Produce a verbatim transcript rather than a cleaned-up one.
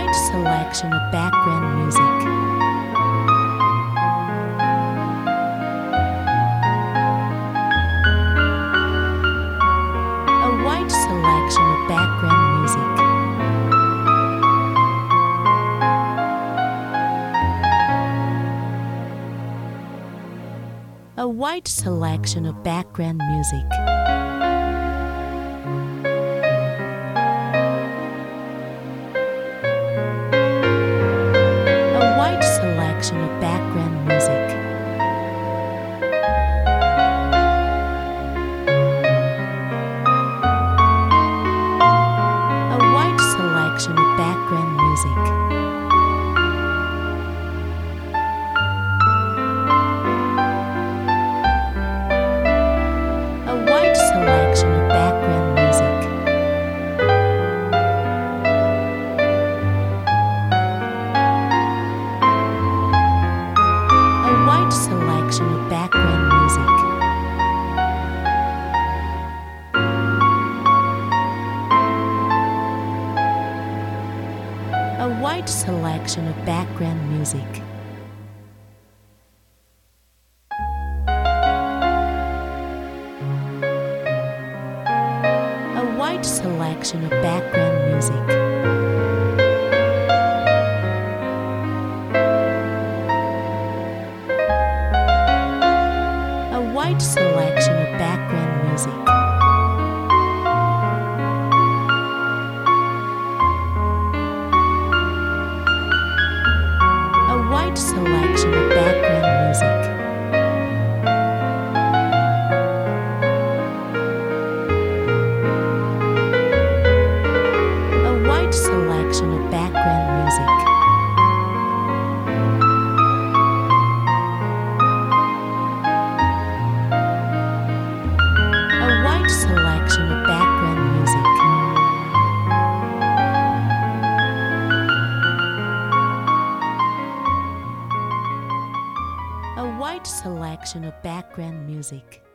wide selection of background music. A wide selection of background music. A wide selection of background music. A wide selection of background music. A wide selection of background music. A wide selection of background music. A wide selection of background music. A wide selection of background music. A wide selection of background music. A wide selection of background music. A wide selection of background music. A wide selection of background music. A wide selection of background music. A wide selection of background music.